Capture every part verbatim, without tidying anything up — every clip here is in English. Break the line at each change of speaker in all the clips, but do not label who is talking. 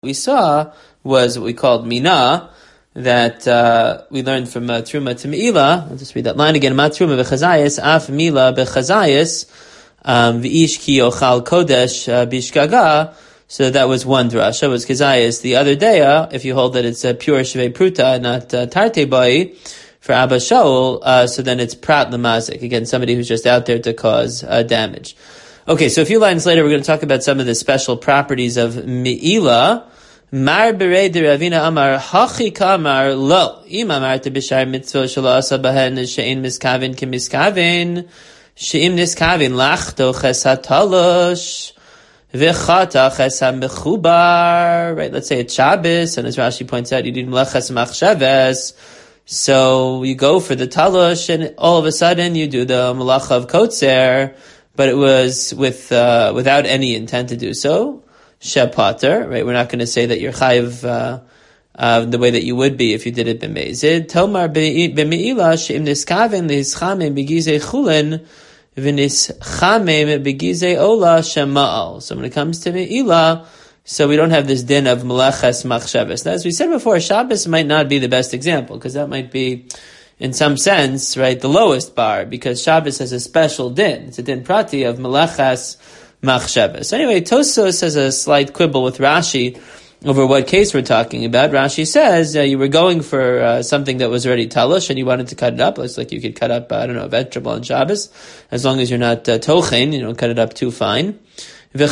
we saw was what we called mina, that uh, we learned from uh, Truma to Me'ila. I'll just read that line again. Ma Truma b'chazayis, af Mila b'chazayis, um, v'ish ki ochal kodesh uh, bishgaga. So that was one drasha, was kazayis. The other day, uh, if you hold that it's a uh, pure shvei pruta, not uh, tarte bai, for Abba Shaul, uh, so then it's prat lamazik. Again, somebody who's just out there to cause uh, damage. Okay, so a few lines later, we're going to talk about some of the special properties of Me'ila. Mar berei de Ravina Amar hachi kamar lo im amarta b'shar mitzvah shelo asa bahen she'in miskavin ki miskavin she'im niskavin lachto ches hatalosh v'chata ches ha-mechubar. Right, let's say it's Shabbos, and as Rashi points out, you did melaches machshavas. So you go for the talosh, and all of a sudden you do the malacha of kotzer, but it was with uh, without any intent to do so. Shepater, right? We're not going to say that you're chayiv uh, uh, the way that you would be if you did it b'meizid. Tomar b'me'ila she'im niskaven lihischamim b'gizei chulin v'nischamim b'gizei ola shema'al. So when it comes to me'ila, so we don't have this din of meleches machshavas. Now, as we said before, Shabbos might not be the best example, because that might be, in some sense, right, the lowest bar, because Shabbos has a special din. It's a din prati of meleches machshavas. So anyway, Tosfos has a slight quibble with Rashi over what case we're talking about. Rashi says uh, you were going for uh, something that was already talush and you wanted to cut it up. Looks like you could cut up, uh, I don't know, a vegetable on Shabbos, as long as you're not uh, tochen, you don't cut it up too fine. And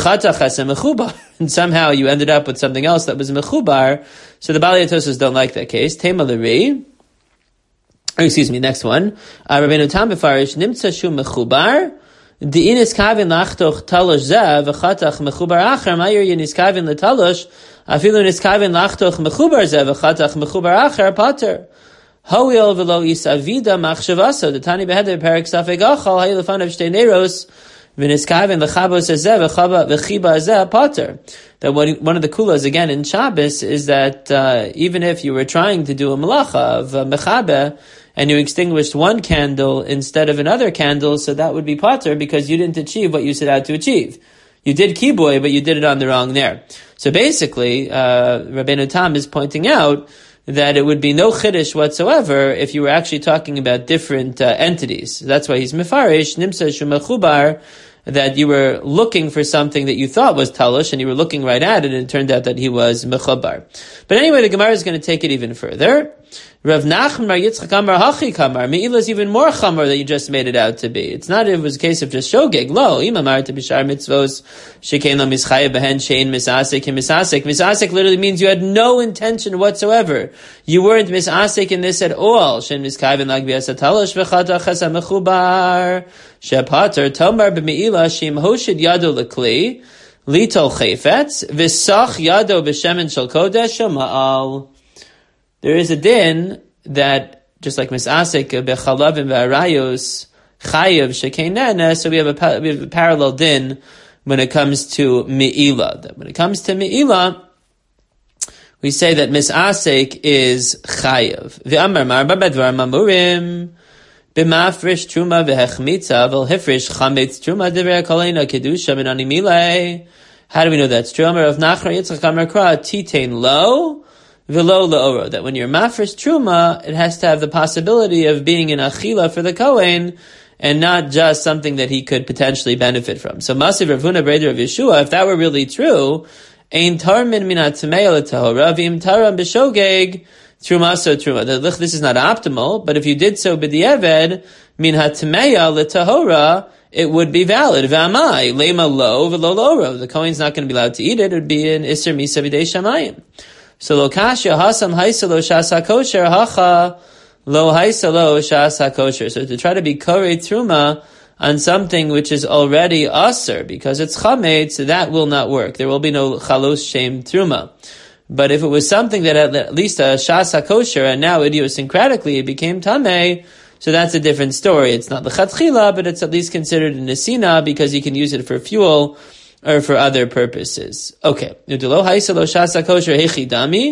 somehow you ended up with something else that was mechubar. So the Balei Tosfos don't like that case. Tema l'ri. Or excuse me, next one. Rabbeinu Tam b'farish nimtza shu mechubar. Di iniskavin lachtoch talosh zeh v'chatach mechubar acher ma'ir yiniskavin letalosh afilu niskavin lachtoch mechubar zeh v'chatach mechubar acher pater hoil v'lo isavida machshavasa the tani beheder perik safeg achal hay lefanav shtei neros v'niskavin lechabos zeh v'chiba zeh pater. That one, one of the kulas again in Shabbos is that uh, even if you were trying to do a malacha of uh, mechabe, and you extinguished one candle instead of another candle, so that would be pater because you didn't achieve what you set out to achieve. You did kiboy, but you did it on the wrong there. So basically, uh, Rabbeinu Tam is pointing out that it would be no chiddush whatsoever if you were actually talking about different uh, entities. That's why he's mefarish, nimsa shumachubar, that you were looking for something that you thought was talush, and you were looking right at it, and it turned out that he was mechubar. But anyway, the Gemara is going to take it even further. Rav Nachman Bar Yitzchak Amar Hachi Kamar. Me'ila is even more chamor that you just made it out to be. It's not if it was a case of just shogeg. Lo, im amarta b'shar mitzvos shekein lo mischayev behen shein misasek and misasek. Misasek literally means you had no intention whatsoever. You weren't misasek in this at all. Shein miskayven lag b'yasatalosh v'chata chasa mechubar shepater tomar b'me'ila shim hoshid yado l'kli litol chayfetz v'sach yado b'shemen shel kodesh ma'al. There is a din that, just like misasek bechalavim ve'arayos chayav shekeinena, so we have a we have a parallel din when it comes to me'ila. That when it comes to me'ila, we say that misasek is chayav. Ve'amar mar b'bedvar mamurim b'mafresh truma ve'hechmitza v'hifresh chametz truma divrei kolena kedusha minani milei. How do we know that's true? Amar of Nachar Yitzchak Amar Kra titein lo. V'lo la'oro, that when you're mafresh truma, it has to have the possibility of being an achila for the kohen, and not just something that he could potentially benefit from. So Masiv Rav Huna Breder of Yeshua, if that were really true, ein tarmin minat tameya l'tahora, v'im taram b'shogeg truma so truma. This is not optimal, but if you did so b'di'eved, min ha'tameya l'tahora, it would be valid. V'amai, lema lo v'lo la'oro. The kohen's not going to be allowed to eat it. It would be an iser misa v'dei shamayim. So lo kasha hasam haisa lo shas hakosher hacha lo haisa lo shas hakosher. So to try to be korei truma on something which is already aser because it's chametz, that will not work. There will be no chalos shem truma. But if it was something that at least a shas hakosher and now idiosyncratically it became tamei, so that's a different story. It's not lechatchila, but it's at least considered a nesina because you can use it for fuel or for other purposes. Okay.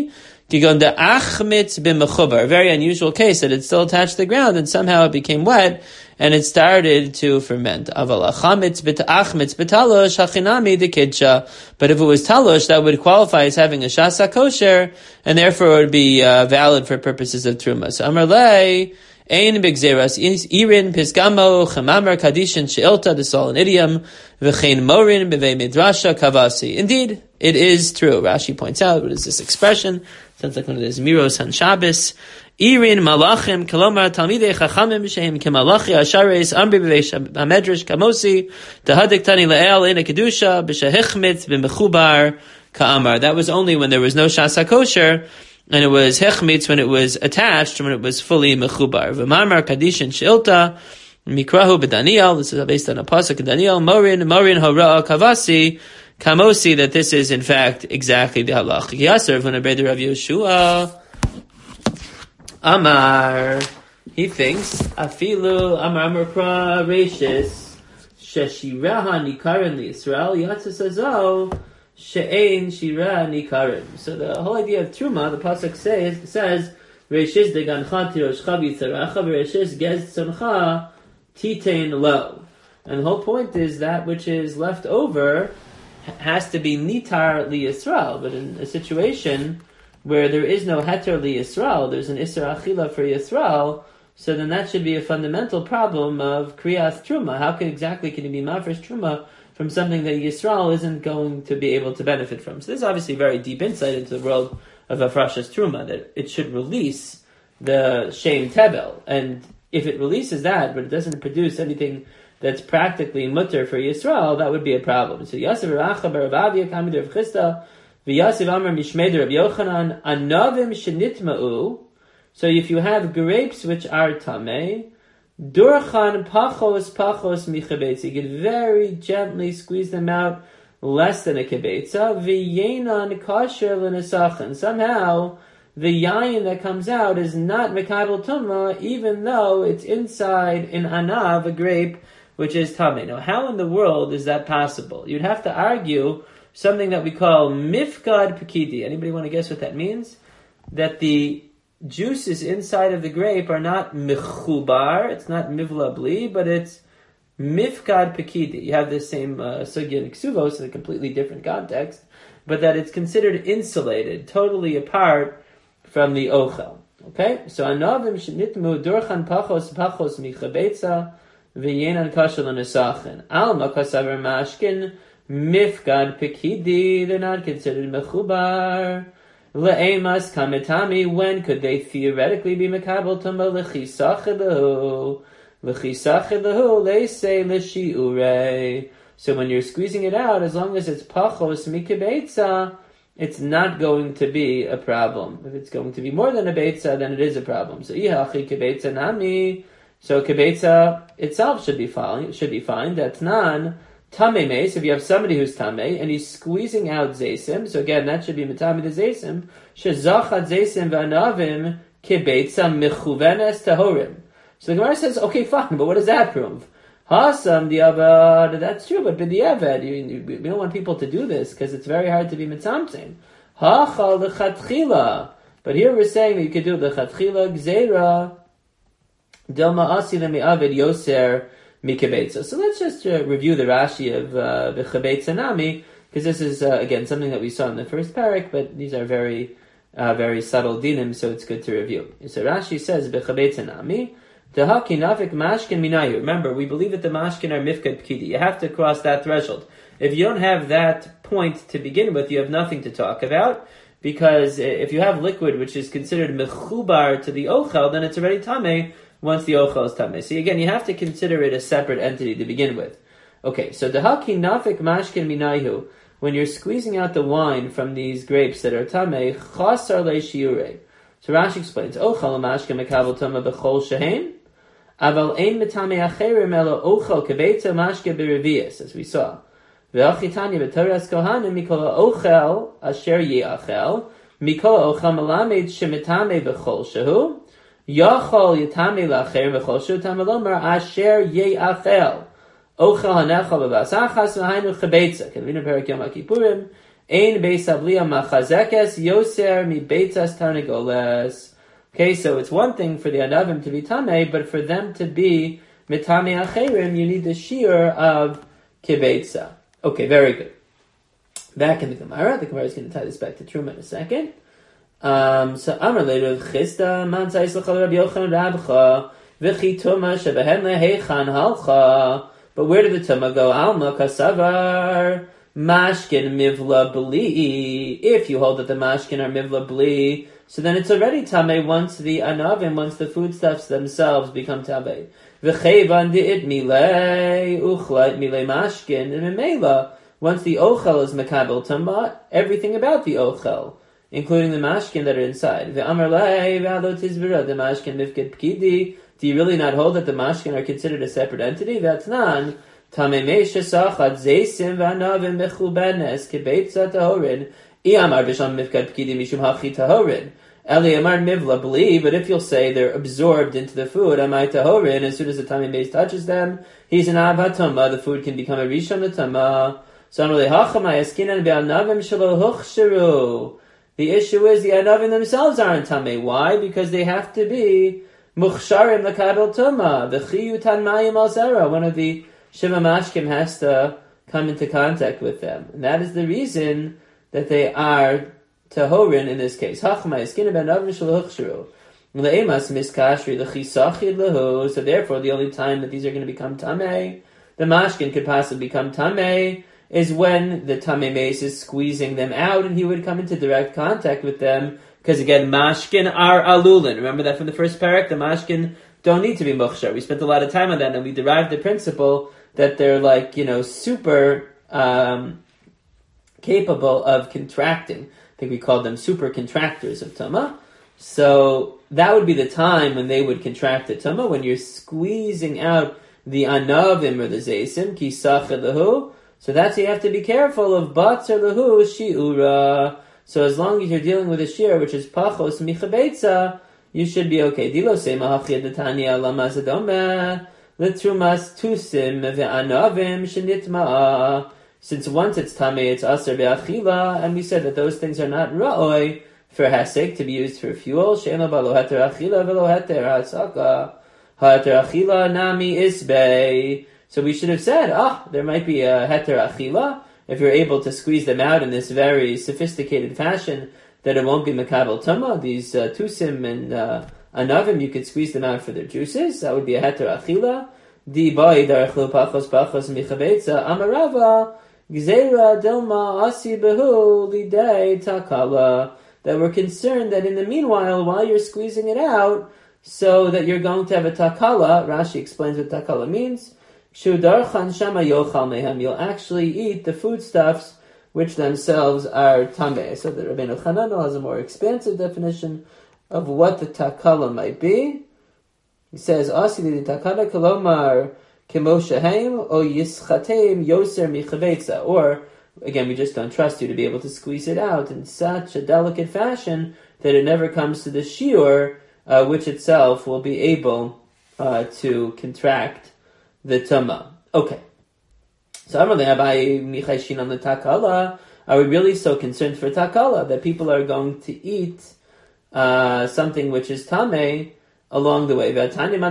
Kigon de achmitz b'mechubar, a very unusual case that it's still attached to the ground and somehow it became wet and it started to ferment. Aval achamitz b'ta'achmitz b'talosh hachinami de kidsha. But if it was talosh, that would qualify as having a shasa kosher and therefore it would be uh, valid for purposes of truma. So Amar lei, ein b'gzeras irin pisgamo chamamar kadishin she'ilta, this is all an idiom, v'chein morin b'vei midrasha kavasi. Indeed, it is true. Rashi points out, what is this expression? Sounds like one of those miros on Shabbos. Irin malachim kalomar talmidei chachamim shehem kemalachi ashares amri b'vei hamedrash kamosi tahadik tani le'el in a kedusha b'shehichmit b'mechubar ka'amar. That was only when there was no shasa kosher, and it was hechmitz when it was attached, when it was fully mechubar. V'mamar kadishin she'ilta mikrahu b'Daniel. This is based on a pasuk in Daniel. Morin morin hora kavasi. Kamosi, that this is in fact exactly the halach. Yasser when Rav Yoshua Amar, he thinks afilu Amar Amar Kra Reishis sheshiraha nikarin liYisrael yatzas azo she'ein shira nikarin. So the whole idea of truma, the pasuk says says Reishis degancha tiroshcha b'yitzaracha v'Reishis gez tzoncha titein lo. And the whole point is that which is left over has to be nitar li Yisrael, but in a situation where there is no heter li Yisrael, there's an isra achila for Yisrael, so then that should be a fundamental problem of kriyas truma. How can exactly can you be mafresh truma from something that Yisrael isn't going to be able to benefit from? So this is obviously very deep insight into the world of afrashas truma, that it should release the shem tebel, and if it releases that, but it doesn't produce anything that's practically mutter for Yisrael, that would be a problem. So Yosef Racha bar Rav Avia Kamid Rav Chisda, v'Yosef Amar Mishmei Rav Yochanan Anavim Shenitma'u. So if you have grapes which are tamei, Durchan Pachos Pachos Michabetza, you could very gently squeeze them out less than a kibetza. V'Yenan Kasher L'Nesachan. Somehow the yayin that comes out is not mekabel tumma, even though it's inside in anav, a grape, which is tamei. Now, how in the world is that possible? You'd have to argue something that we call mifkad pekidi. Anybody want to guess what that means? That the juices inside of the grape are not mechubar, it's not mivla bli, but it's mifkad pekidi. You have the same uh, sugya in ksuvos in a completely different context, but that it's considered insulated, totally apart from the ochel. Okay? So anavim shenitmu durchan pachos pachos michabetza v'yenan kasher l'nesachen. Alma kasaver mashkin mifkad pekidi. They're not considered mechubar. Le'emas kametami. When could they theoretically be mekabel tumah? L'chisachilahu. L'chisachilahu le'sei l'shi'urei. So when you're squeezing it out, as long as it's pachos mikabetza, it's not going to be a problem. If it's going to be more than a betza, then it is a problem. So ihachi kibetza nami. So kibetza itself should be fine. It should be fine. That's nan tamei meis. If you have somebody who's tamei and he's squeezing out zaysim, so again that should be mitami de zaysim. Shezachat zaysim v'anavim kibetza mechuvenes tahorim. So the Gemara says, okay, fine, but what does that prove? Hasam diavad, that's true, but b'diavad, you, you, we don't want people to do this because it's very hard to be mitzamtzin. Hachal lechatchila, but here we're saying that you could do lechatchila gzeira del ma'asi lemi'avid yoser mikabetza. So let's just uh, review the Rashi of b'chabetza uh, nami, because this is uh, again something that we saw in the first parak, but these are very uh, very subtle dinim, so it's good to review. So Rashi says b'chabetza nami. Remember, we believe that the mashkin are mifkad pkidi. You have to cross that threshold. If you don't have that point to begin with, you have nothing to talk about, because if you have liquid which is considered mechubar to the ochel, then it's already tamei once the ochel is tamei. So again, you have to consider it a separate entity to begin with. Okay, so dehaki nafik mashkin minayu, when you're squeezing out the wine from these grapes that are tamei, chasar le'shiurei. So Rashi explains, ochel mashkin mekabel tamei b'chol shehem. Aval ein mitame acherim elo ochel kebetza mashke b'revius, as we saw. Ve'achitanya b'toras kohanim mikol ochel asher ye'achel mikol ochel melamed shemitame b'chol shehu yachol yitame la'acherim b'chol shehu tamelomar asher ye'achel ochel hanechal b'vasachas v'hainu chebetza. Can we read in Perak Yom HaKippurim? Ein beis habliya machazekes yoser mi beitzas tarnagoles. Okay, so it's one thing for the anavim to be tamei, but for them to be mitame acherim, you need the shiur of kibeitza. Okay, very good. Back in the Gemara, the Gemara is going to tie this back to Truma in a second. Um, so Amar later Chista man says l'chol Rabbi Yochanan Rabcha v'chi tuma shebehen leheichan halcha. But where did the tuma go? Alma kasavar mashkin mivla bli. If you hold that the mashkin are mivla bli, so then it's already tamei once the anavim, once the foodstuffs themselves become tamei. V'cheivan di'it milei uchla milei mashkin and memela. Once the ochel is mekabel tama, everything about the ochel, including the mashkin that are inside. Ve'amar lei ve'alo tizvira the mashkin mifkid pkidi. Do you really not hold that the mashkin are considered a separate entity? Ve'atnan tamei meisha sachat zeisim ve'anavim mechubenes kebeitza tahorin i'amar v'sham mifkid pkidi mishum hachi tahorin. Eli amar mivla believe, but if you'll say they're absorbed into the food, amai tahorin, as soon as the tamei meis touches them, he's an avatama, the food can become a rishon l'tama. So the issue is the anavim themselves aren't tamei. Why? Because they have to be muchsharim l'kabel tuma. The chiyutan mayim al zera. One of the shiva mashkim has to come into contact with them, and that is the reason that they are tahorin in this case. Hachma eskin ben anavim shalochsharu. Le'emas miskashri l'chisachid lehu. So therefore, the only time that these are going to become tamei, the mashkin could possibly become tamei, is when the tamei meis is squeezing them out, and he would come into direct contact with them. Because again, mashkin are alulin. Remember that from the first parak, the mashkin don't need to be mukhshar. We spent a lot of time on that, and we derived the principle that they're like, you know, super um, capable of contracting. I think we called them super contractors of tama. So that would be the time when they would contract the tama, when you're squeezing out the anavim or the zeisim, ki sachad lahu. So that's, you have to be careful of batzer lahu shi'ura. So as long as you're dealing with a shear, which is pachos michabeitza, you should be okay. Dilo sema hachiyad netanya lamazadome l'trumas tusim ve'anavim shenitma'a. Since once it's tamei, it's aser be'achila, and we said that those things are not ra'oi for hesek, to be used for fuel. She'eno ba lo heter achila velo heter ha'asaka. Ha'heter achila nami isbei. So we should have said, ah, there might be a heter achila, if you're able to squeeze them out in this very sophisticated fashion, that it won't be mekabel tuma. These uh, tusim and uh, anavim, you could squeeze them out for their juices. That would be a heter achila. Di bai darachlu pachos pachos michabeitza amarava gzeira dilma asi behu lidei takala. That we're concerned that in the meanwhile, while you're squeezing it out, so that you're going to have a takala. Rashi explains what takala means. You'll actually eat the foodstuffs which themselves are tameh. So the Rabbeinu Chananel has a more expansive definition of what the takala might be. He says, "Asi the takala kalomar kemoshahem o yischatem yoser michavetza." Or again, we just don't trust you to be able to squeeze it out in such a delicate fashion that it never comes to the shiur, uh, which itself will be able uh, to contract the tuma. Okay. So I'm on the takala. Are we really so concerned for takala that people are going to eat uh, something which is tamei along the way? So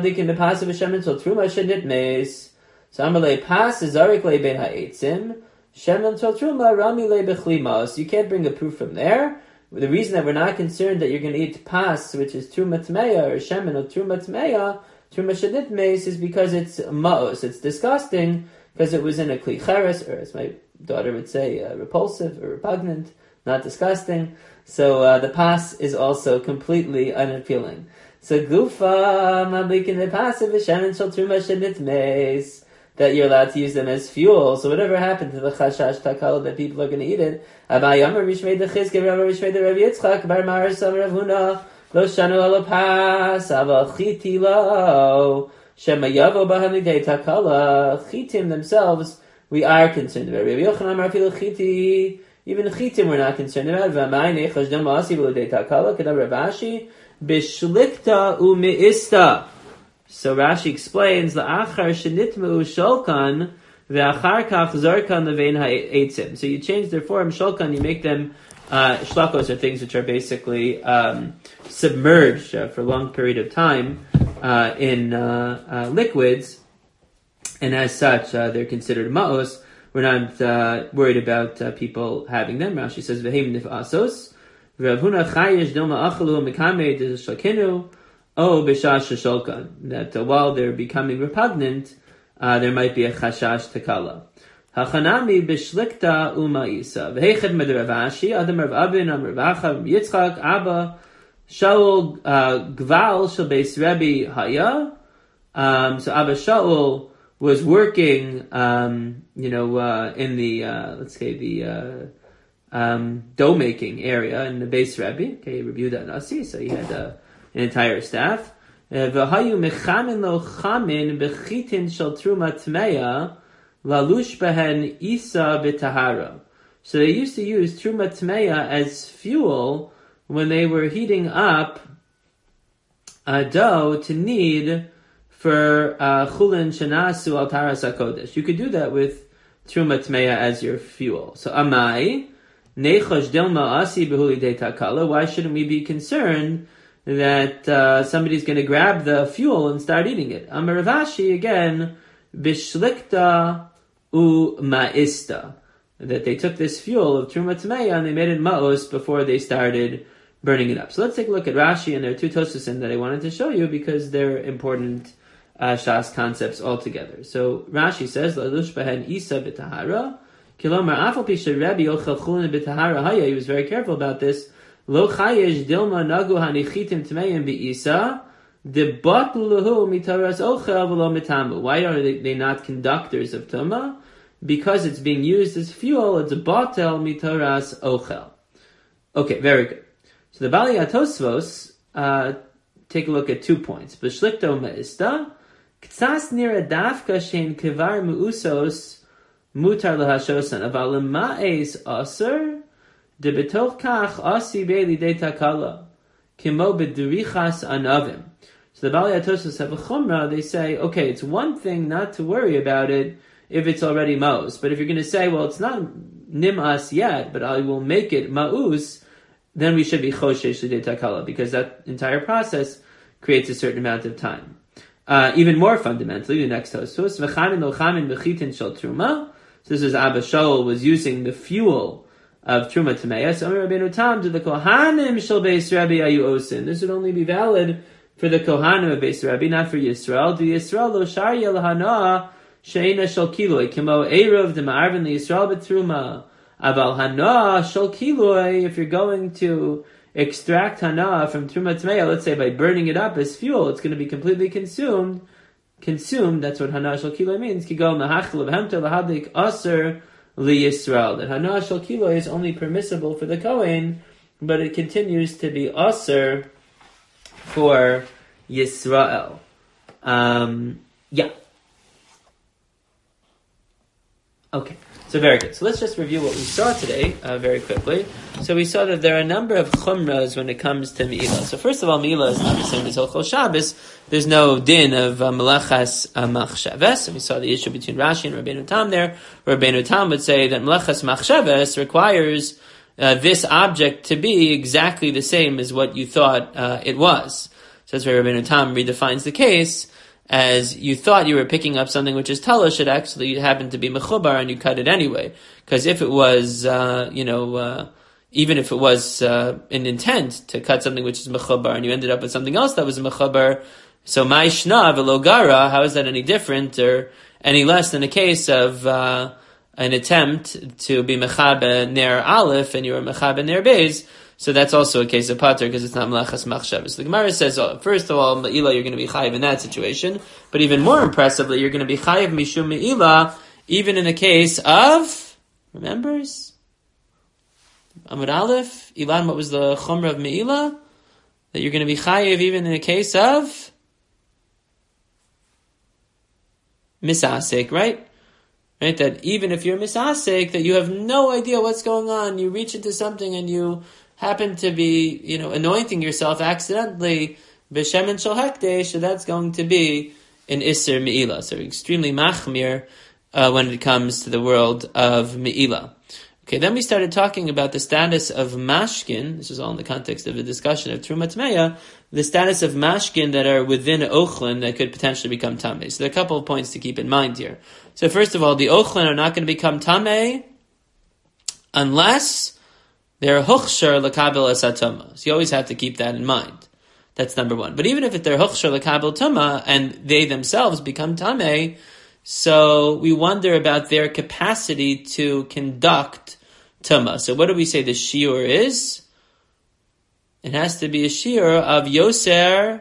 Amalei pas zarik le ben ha'etzim shemen tol truma rami le bechlima. You can't bring a proof from there. The reason that we're not concerned that you're going to eat pas, which is truma tmeya, or shemen or truma tmeya, truma shadit meis, is because it's maos. It's disgusting because it was in a kli cheres, or as my daughter would say, uh, repulsive or repugnant, not disgusting. So uh, the pas is also completely unappealing. So gufa madlikin the passive shemen shel truma shadit meis, that you're allowed to use them as fuel. So whatever happened to the chashash takala that people are going to eat it? Abayamar Rishmei the Chizke, Rabbi Rishmei the Rabbi Yitzchak, Bar Mar Sav Rav Huna, Lo Shanu Alo Pas, Ava Chiti Lo, Shema Yavo Bahem Lidei Takala. Chitim themselves, we are concerned about. Rabbi Yochanan Amar Filo Chiti, even Chitim we're not concerned about. V'amai Nechaj Dom Asi V'Lidei Takala, Kedam Ravashi, Bishlikta U'Me'ista. So Rashi explains, La'achar Shenitmu Sholkan, Ve'achar kach zarkan levein ha'etzim. So you change their form, shulkan, you make them uh, shlakos, are things which are basically um, submerged uh, for a long period of time uh, in uh, uh, liquids, and as such, uh, they're considered ma'os. We're not uh, worried about uh, people having them. Rashi says, "V'heim nif'asos." Rav Huna chayish dilma achalu mekamed shalkinu o b'shash shalkan. That uh, while they're becoming repugnant, uh, there might be a chashash takala. Hachanami b'shlikta uma'isa. V'heichad med Rav Ashi adam Rav Abin am Rav Acha Yitzchak Abba Shaul uh, Gval shel Beis Rebbe Haya. Um, so Abba Shaul was working, um, you know, uh, in the, uh, let's say the, uh, um, dough making area in the Beis Rebbe. Okay, he reviewed that Nasi, so he had, uh, an entire staff. V'hayu mechamin lo chamin bechitin shel truma tmeya lalush behen isa b'tahara. So they used to use truma tmeya as fuel when they were heating up a dough to knead for chulin shenasu al taras hakodesh. You could do that with truma tmeya as your fuel. So amai nechosh dilma asi behuli de takala. Why shouldn't we be concerned that uh, somebody's going to grab the fuel and start eating it? Amar Rav Ashi again bishlikta u ma'ista. That they took this fuel of truma tmeya and they made it ma'os before they started burning it up. So let's take a look at Rashi, and there are two tosusim that I wanted to show you because they're important Uh, Shas concepts altogether. So Rashi says, "Lalush behen isa b'tahara." Kilomar afal pisha Rebbe ochel chulin b'tahara haya. He was very careful about this. Lo chayesh dilma nagu hanichitim tmeim b'isa debatluhu mitaras ochel v'lo mitamu. Why are they, they not conductors of tuma? Because it's being used as fuel. It's a batel mitaras ochel. Okay, very good. So the Bali Atosvos uh, take a look at two points. B'shlikto ma'ista. Ktsas nira dafka shein kivar mu'usos mutar lahashosan aval ma'es aser de betoch kach asi be'li de takala kimo bedurichas anavim. So the Bali Atosos have a chumrah. They say, okay, it's one thing not to worry about it if it's already ma'us, but if you're going to say, well, it's not nim'as yet, but I will make it ma'us, then we should be choshesh de takala, because that entire process creates a certain amount of time. Uh, even more fundamentally, the next Tosfos, v'chamin lo chamin b'chitin shel truma. So this is Abba Shaul was using the fuel of truma tameya. So Amar Rabbeinu Tam to the kohanim shel Beis Rebbe ayu osin. This would only be valid for the kohanim of Beis Rebbe, not for Yisrael. Do Yisrael lo sharya lahana sheina shel kiloi kimo erev dema'arvin li Yisrael b'truma aval hana shel kiloi. If you're going to extract hana from truma tmeya, let's say by burning it up as fuel, it's going to be completely consumed. Consumed, that's what hana shel kilo means. Kigo mahachel v'hemta lahadik aser li Yisrael. That hana shel kilo is only permissible for the Kohen, but it continues to be aser for Yisrael. Um, yeah. Okay. So very good. So let's just review what we saw today uh, very quickly. So we saw that there are a number of chumras when it comes to Me'ilah. So first of all, Me'ilah is not the same as Hilchos Shabbos. There's no din of uh, Melechas uh, Machshavas. And we saw the issue between Rashi and Rabbeinu Tam there. Rabbeinu Tam would say that Melechas Machshavas requires uh, this object to be exactly the same as what you thought uh, it was. So that's why Rabbeinu Tam redefines the case as you thought you were picking up something which is talish, it actually happened to be mechubar and you cut it anyway. Because if it was, uh, you know, uh, even if it was uh, an intent to cut something which is mechubar and you ended up with something else that was mechubar, so my shna v'lo gara, how is that any different or any less than a case of uh, an attempt to be mechabe ner aleph and you were mechabe ner beis? So that's also a case of pater because it's not melachas machshavas. The Gemara says, oh, first of all, me'ilah, you're going to be chayiv in that situation. But even more impressively, you're going to be chayiv mishum me'ilah, even in the case of, remembers? Amud Aleph, Ilan, what was the chumrah of me'ilah? That you're going to be chayiv even in the case of misasek, right? Right? That even if you're misasek, that you have no idea what's going on, you reach into something and you happen to be, you know, anointing yourself accidentally, b'shemen shel hekdesh, so that's going to be an iser me'ilah. So extremely machmir uh, when it comes to the world of Me'ilah. Okay, then we started talking about the status of mashkin. This is all in the context of a discussion of Truma Tmeya, the status of mashkin that are within Ochlin that could potentially become Tameh. So there are a couple of points to keep in mind here. So first of all, the Ochlin are not going to become Tameh unless they're Huchshar L'Kabel Asatuma. So you always have to keep that in mind. That's number one. But even if they're Huchshar L'Kabel Tuma and they themselves become Tameh, so we wonder about their capacity to conduct Tuma. So what do we say the shiur is? It has to be a shiur of Yoser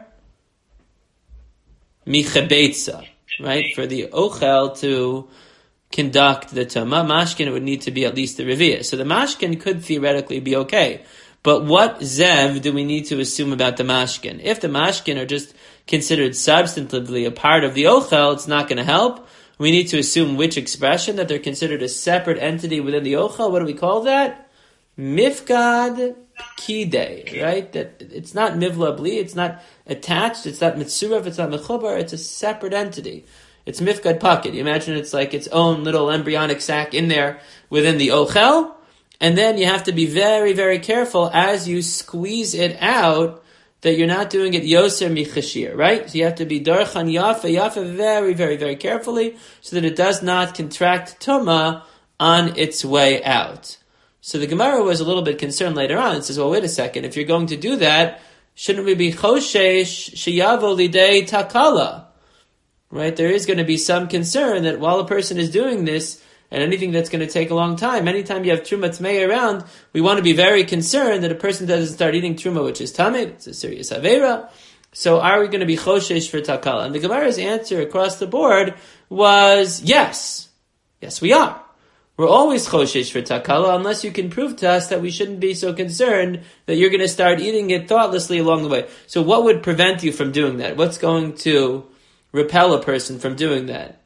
Michabetza, right? For the Ochel to conduct the Tuma, Mashkin, it would need to be at least the Reviyah. So the Mashkin could theoretically be okay. But what Zev do we need to assume about the Mashkin? If the Mashkin are just considered substantively a part of the Ochel, it's not going to help. We need to assume which expression, that they're considered a separate entity within the Ochel. What do we call that? Mifgad Kidei, right? That it's not Mivla Bli, it's not attached, it's not Mitzurav, it's not Mechubar, it's a separate entity. It's Mifgad Pocket. You imagine it's like its own little embryonic sac in there within the Ochel, and then you have to be very, very careful as you squeeze it out that you're not doing it Yoser Michashir, right? So you have to be Darchan Yafa, Yafa very, very, very carefully so that it does not contract Tuma on its way out. So the Gemara was a little bit concerned later on. It says, well, wait a second. If you're going to do that, shouldn't we be Choshesh Sheyavo Lidei Takala? Right? There is going to be some concern that while a person is doing this, and anything that's going to take a long time, anytime you have Truma Tmei around, we want to be very concerned that a person doesn't start eating Truma, which is Tameh, it's a serious Aveira. So are we going to be Choshesh for Takala? And the Gemara's answer across the board was yes. Yes, we are. We're always Choshesh for Takala unless you can prove to us that we shouldn't be so concerned that you're going to start eating it thoughtlessly along the way. So what would prevent you from doing that? What's going to repel a person from doing that?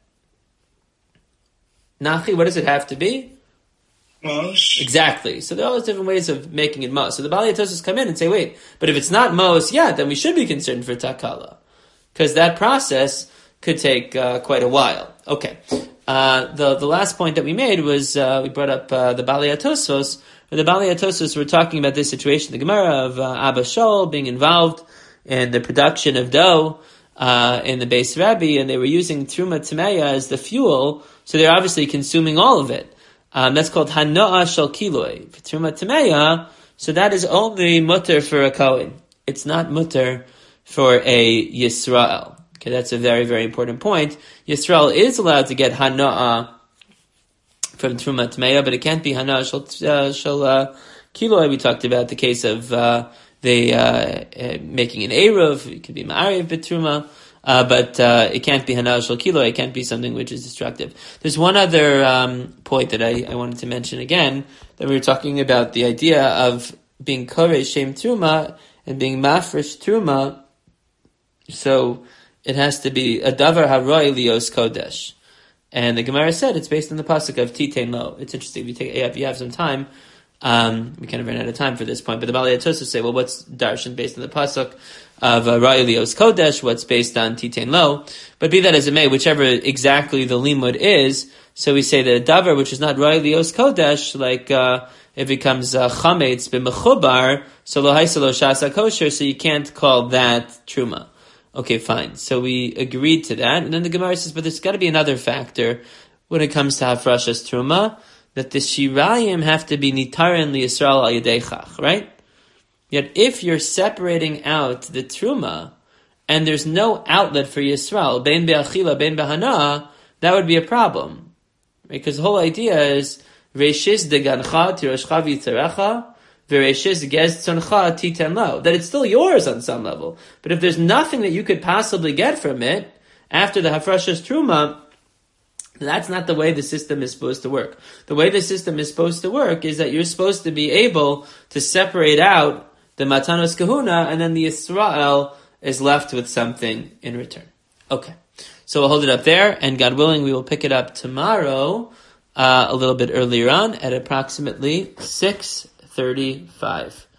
Nachi, what does it have to be?
Mos.
Exactly. So there are all these different ways of making it mos. So the Balei Tosos come in and say, wait, but if it's not mos, yeah, then we should be concerned for takala. Because that process could take uh, quite a while. Okay. Uh, the the last point that we made was, uh, we brought up uh, the Balei Tosos, where the Balei Tosos were talking about this situation, the Gemara of uh, Abba Shaul being involved in the production of dough uh, in the Beis Rabbi, and they were using Truma Tmeya as the fuel, so they're obviously consuming all of it. Um, that's called Hanoah Shel Kiloi. For Truma Tmeya, so that is only mutter for a Kohen. It's not mutter for a Yisrael. Okay, that's a very, very important point. Yisrael is allowed to get Hanoah from Truma Tmeya, but it can't be Hanoah Shel, uh, shel uh, Kiloi. We talked about the case of uh, they uh, uh, making an Eruv. It could be Ma'ariv B'Truma. Uh, but uh, it can't be Hanoah Shel Kiloi. It can't be something which is destructive. There's one other um, point that I, I wanted to mention again, that we were talking about the idea of being Koreh Shem Truma and being Mafresh Truma. So it has to be a Davar Haroi Lios Kodesh. And the Gemara said it's based on the pasuk of Titein Lo. It's interesting. If you, take, if you have some time, um, we kind of ran out of time for this point, but the Balei Tosos say, well, what's Darshan based on the pasuk of uh, Ra'ilios Kodesh, what's based on Titein Lo? But be that as it may, whichever exactly the limud is, so we say that a davar which is not Ra'ilios Kodesh, like uh, it becomes uh, Chametz b'mechubar, so lo haisa lo shasa kosher, so you can't call that Truma. Okay, fine. So we agreed to that, and then the Gemara says, but there's got to be another factor when it comes to Hafrashas Truma, that the Shirayim have to be Nitarin li Yisrael al Yedei Chach, right? Yet if you're separating out the Truma, and there's no outlet for Yisrael, bein be'achila, bein be'hana, that would be a problem. Because the whole idea is, Reishis degancha tiroshcha v'yitzarecha, v'reishis gez tzoncha titen lo. That it's still yours on some level. But if there's nothing that you could possibly get from it, after the Hafrashas Truma, that's not the way the system is supposed to work. The way the system is supposed to work is that you're supposed to be able to separate out the Matanos Kahuna, and then the Yisrael is left with something in return. Okay. So we'll hold it up there, and God willing, we will pick it up tomorrow, uh, a little bit earlier on, at approximately six thirty-five.